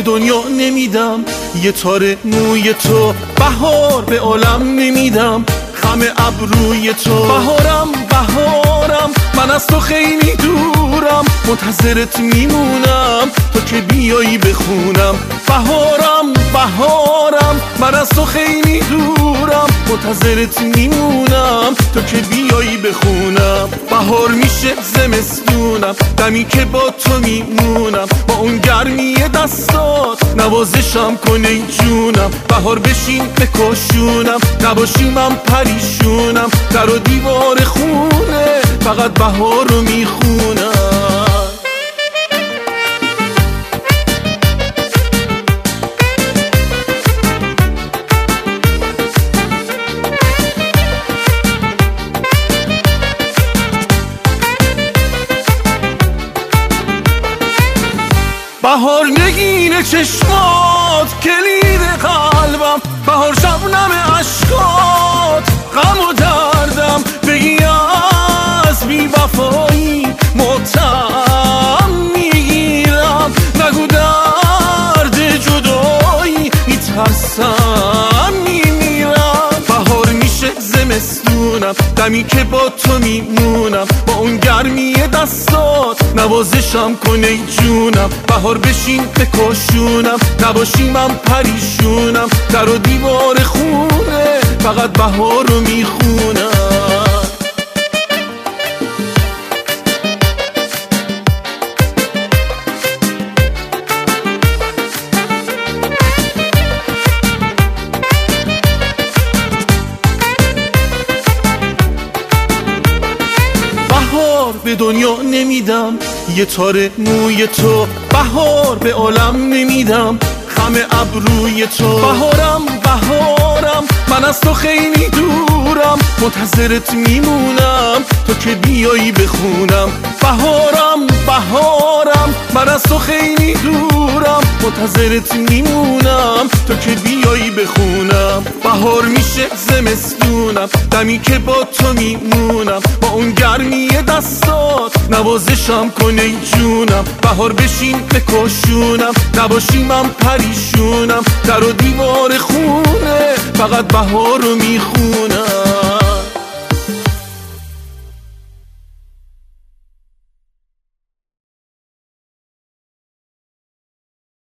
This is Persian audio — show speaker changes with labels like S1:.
S1: به دنیا نمیدم، یه تار موی تو. بهار به عالم نمیدم، خم ابروی تو. بهارم بهارم من از تو خیلی دورم، منتظرت میمونم تو که بیایی بخونم. بهارم بهارم من از تو خیلی دورم، منتظرت میمونم تو که بیایی بخونم. بهار میشه زمستونم، دمی که با تو میمونم، با اون گرمی دستات نوازشم کن ای جونم. بهار بشین بکشونم، نباشی من پریشونم، در و دیوار خونه فقط بهار رو میخونم. بهار نگین چشمات کلید قلبم، بهار شبنم عشقات غم و دردم. بگی از بی وفایی ماتم میگیرم، نگو درد جدایی میترسم میمیرم. بهار میشه زمستونم، دمی که با تو میمونم، با اون گرمی دستات نوازشم کن ای جونم. بهار بشین بکشونم، نباشی من پریشونم، در و دیوار خونه فقط بهار رو میخونم. بهار به دنیا نمیدم، یه تار موی تو. بهار به عالم نمیدم، خم ابروی تو. بهارم بهارم من از تو خیلی دورم، منتظرت میمونم تو که بیایی بخونم. بهارم بهارم من از تو خیلی دورم، منتظرت میمونم تو که بیایی بخونم. بهار میشه زمستونم، دمی که با تو میمونم، با اون گرمی دستات نوازشم کن ای جونم. بهار بشین بکشونم، نباشی من پریشونم، در و دیوار خونه فقط بهار رو میخونم.